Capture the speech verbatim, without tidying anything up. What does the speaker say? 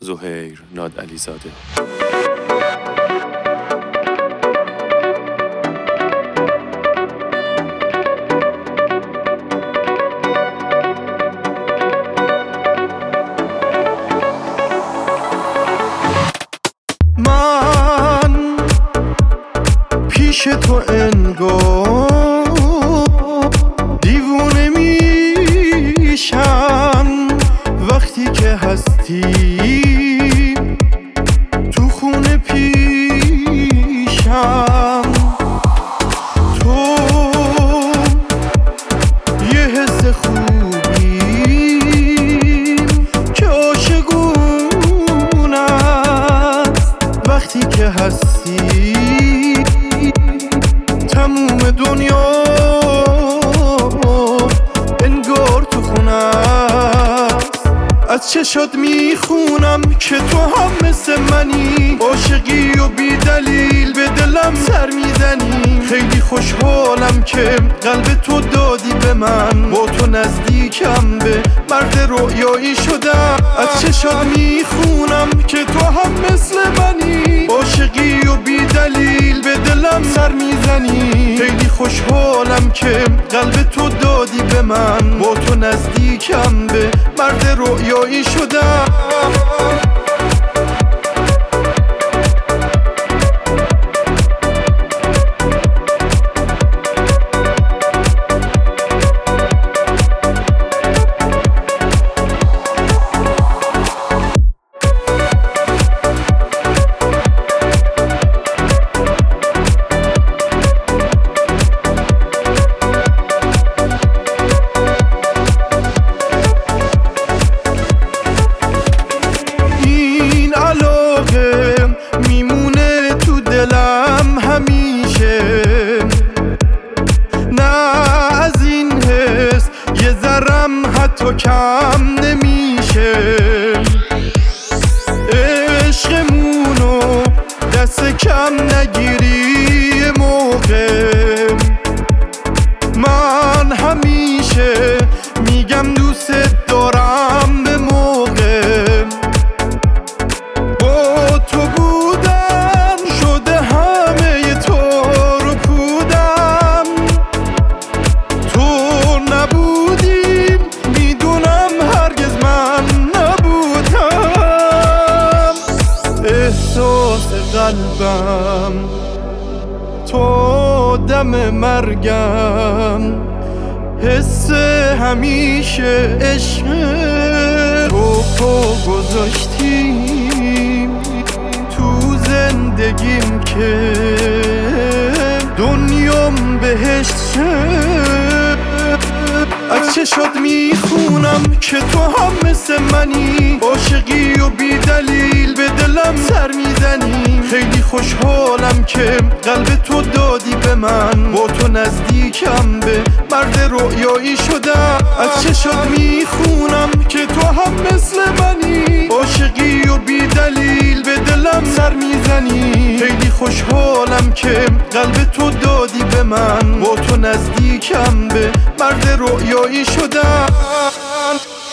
زهیر نادعلیزاده. من پیش تو انگار دیوونه میشم وقتی که هستی تو خونه پیشم. تو یه حس خوبی که عاشقونه است وقتی که هستی. تموم دنیا انگار تو خونه است. از چشات میخونم که تو هم مثل منی، عاشقی و بی دلیل به دلم سر میزنی. خیلی خوشحالم که قلب تو دادی به من، با تو نزدیکم به مرد رویایی شدم. از چشات میخونم که تو هم مثل منی، عاشقی و بی دلیل به دلم سر میزنی. خیلی خوشحالم که قلب تو دادی به من، با تو نزدیکم به مرد رویایی شدم. میمونه تو دلم همیشه، نه از این حس یه ذرم حتی کم نمیشه. عشقمونو دست کم نگیری یه موقع. من همیشه میگم دوست دارم به موقع. احساس قلبم تو دم مرگم، حس همیشه عشق تو پا گذاشتیم تو زندگیم که دنیام بهشت شه. از چشات میخونم که تو هم مثل منی، عاشقی و بی دلیل به دلم سر میزنی. خیلی خوشحالم که قلب تو دادی به من، با تو نزدیکم به مرد رویایی شدم. از چشات میخونم که تو هم مثل منی، عاشقی و بی دلیل به دلم سر میزنی. خیلی خوشحالم که قلب تو دادی به من، با تو نزدیکم به مرد رویایی شدم.